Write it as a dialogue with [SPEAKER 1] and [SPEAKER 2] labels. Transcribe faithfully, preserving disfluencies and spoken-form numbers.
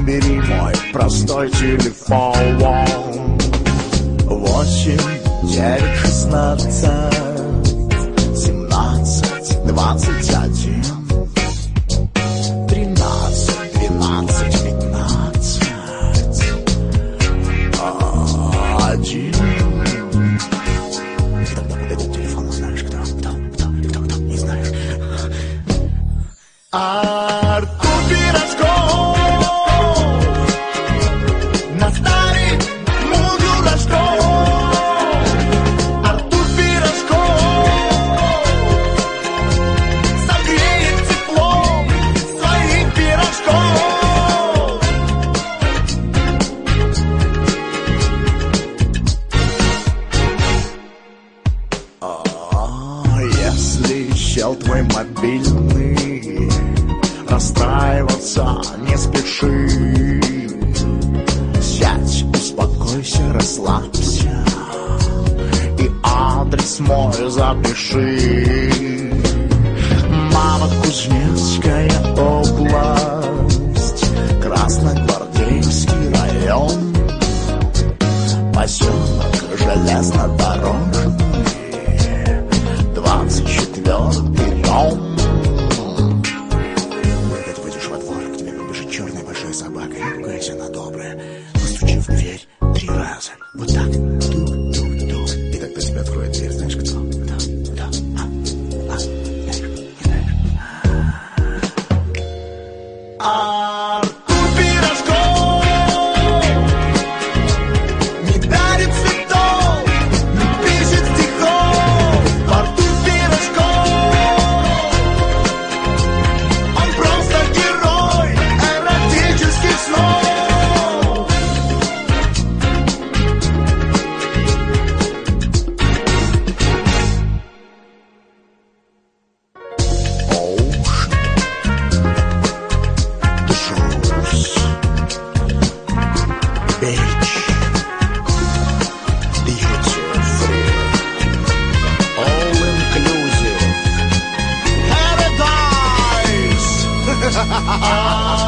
[SPEAKER 1] Набери мой простой телефон. Восемь, девять, шестнадцать, семнадцать, двадцать один, тринадцать, двенадцать, пятнадцать, один. И тогда под этот телефон знаешь, кто, кто, кто, кто, кто, не знаешь. Артур Пирожков на старый мудрый Рожков. Артур Пирожков согреет теплом своих пирожков. А если щел твой мобильный, расстраиваться не спеши. Сядь, успокойся, расслабься и адрес мой запиши. Новокузнецкая область, Красногвардейский район, поселок Железнодорожный, двадцать четвёртый дом. Собака, не пугайся, она добрая. Постучи в дверь три раза. Вот так. Тук-тук-тук. И тогда тебе откроет дверь. Знаешь кто? Кто? Кто? А? А? Знаешь? Не знаешь? Артур Пирожков не дарит цветов, не пишет стихов. Артур Пирожков, он просто герой эротических снов. Beach, duty free, all inclusive, paradise.